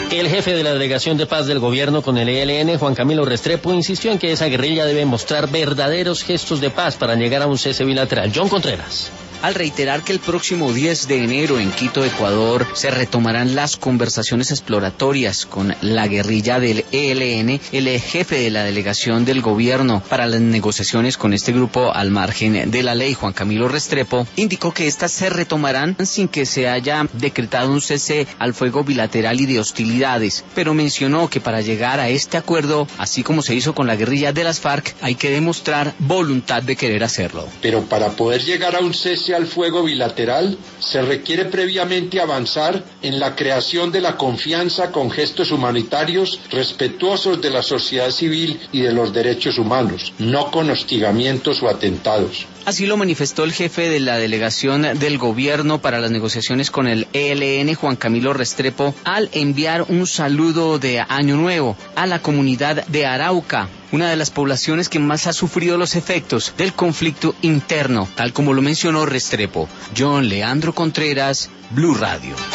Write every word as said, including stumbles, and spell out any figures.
El jefe de la Delegación de Paz del Gobierno con el E L N, Juan Camilo Restrepo, insistió en que esa guerrilla debe mostrar verdaderos gestos de paz para llegar a un cese bilateral. John Contreras. Al reiterar que el próximo diez de enero en Quito, Ecuador, se retomarán las conversaciones exploratorias con la guerrilla del E L N, el jefe de la delegación del gobierno para las negociaciones con este grupo al margen de la ley, Juan Camilo Restrepo, indicó que estas se retomarán sin que se haya decretado un cese al fuego bilateral y de hostilidades, pero mencionó que para llegar a este acuerdo, así como se hizo con la guerrilla de las FARC, hay que demostrar voluntad de querer hacerlo. Pero para poder llegar a un cese al fuego bilateral, se requiere previamente avanzar en la creación de la confianza con gestos humanitarios respetuosos de la sociedad civil y de los derechos humanos, no con hostigamientos o atentados. Así lo manifestó el jefe de la delegación del gobierno para las negociaciones con el E L N, Juan Camilo Restrepo, al enviar un saludo de Año Nuevo a la comunidad de Arauca, una de las poblaciones que más ha sufrido los efectos del conflicto interno, tal como lo mencionó Restrepo. John Leandro Contreras, Blue Radio.